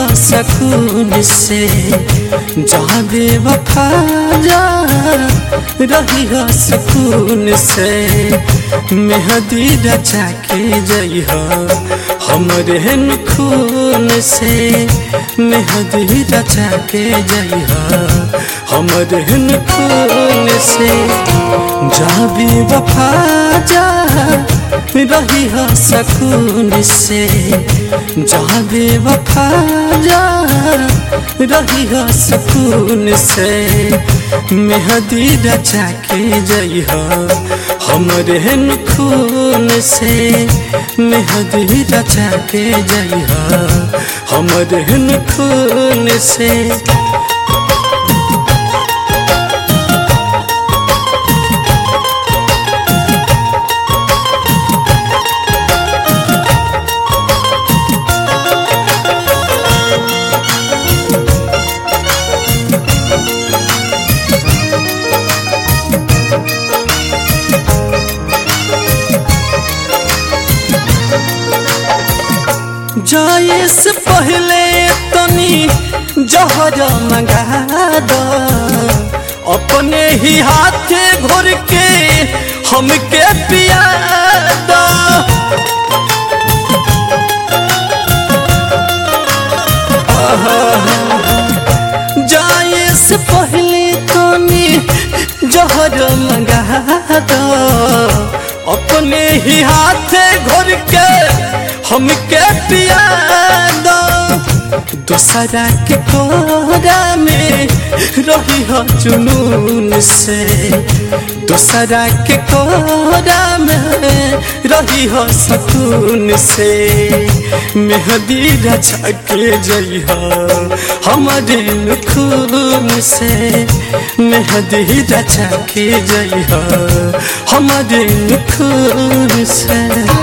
सकून से, जा बेवफा जा रही हो सकून से। मेहदी रचा के जइहा हमरे खून से, मेहदी रचा के जइहा हमरे खून से। जा बेवफा जा रही हो सकून से, जा बेवफा जा रही हो सकून से। मेहदी रचा के जइहा हमरे खून से, मेहदी रचा के जइहा हमरे खून से। जाए से पहले तनी जहर मंगा दो, अपने ही हाथे घोर के हमके पिया दो। जाए से पहले तनी जहर मंगा दो, अपने ही हाथे घोर के हमके पिया दो। दूसरा के कोरा में रही हो जुनून से, दूसरा के कोरा में रही हो सकून से। मेहदी रचा के जइहा हमरे खून से, मेहदी रचा के जइहा हमरे खून से।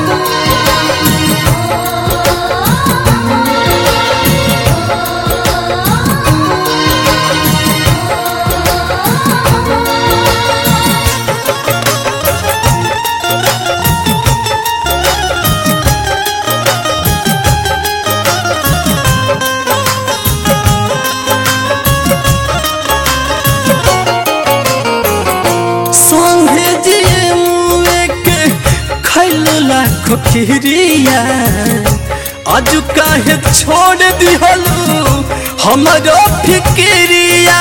लाखों खिरिया आज काहे छोड़ दिहलू हमरो फिक्रिया।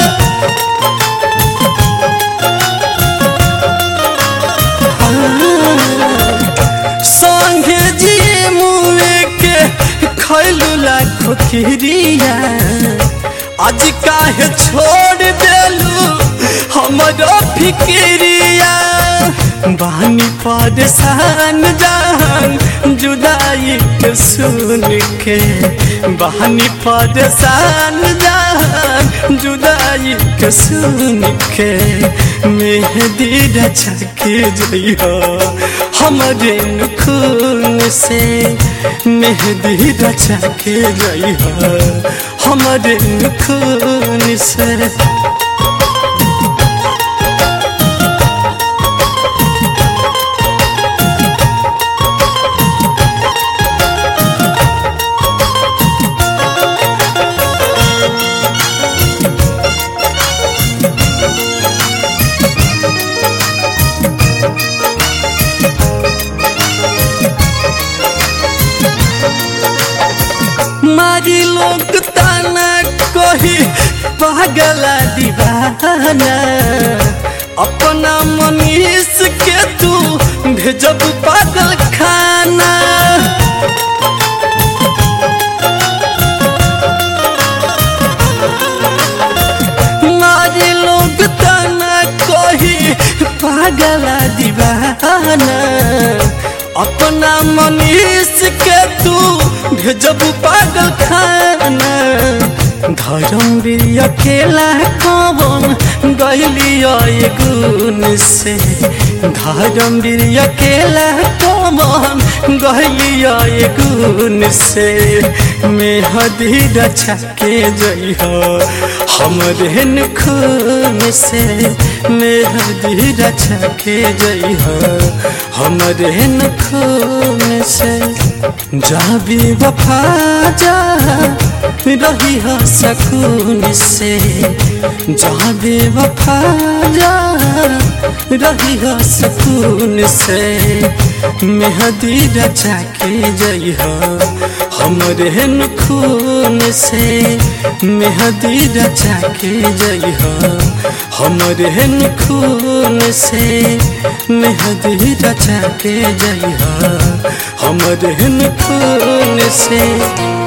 संगे जी मुए के खैलू लाखों खिरिया, आज काहे छोड़ देलू हमरो फिक्रिया। बानी परेशान जान जुदाई के सुन के, बानी परेशान जान जुदाई के सुन के। मेहदी रचा के जइहा हमरे खून से, मेहदी रचा के जइहा हमरे खून से। मारी लोग ताना कही पागला दीवाना, अपना मनीष के तू भेजब पागल खाना। मारी लोग ताना कही पागला दीवाना, अपना मनीष के तू भेजब पागल खाना। धर्म भी अकेला कौन गइलिया गुन से, धर्म भी अकेला कौन गइलिया गुन से। मेहदी रचा के जइहा हमरे खून से, मेहदी रचा के जइहा हमरे खून से। जा बेवफा जा रही हो सकून से जहाँ बेवफा जा रही हो सकून से मेहदी रचा के जई हो हमरे खून से मेहदी रचा के जई हो हमरे खून से मेहदी रचा के जई हो हमरे खून से।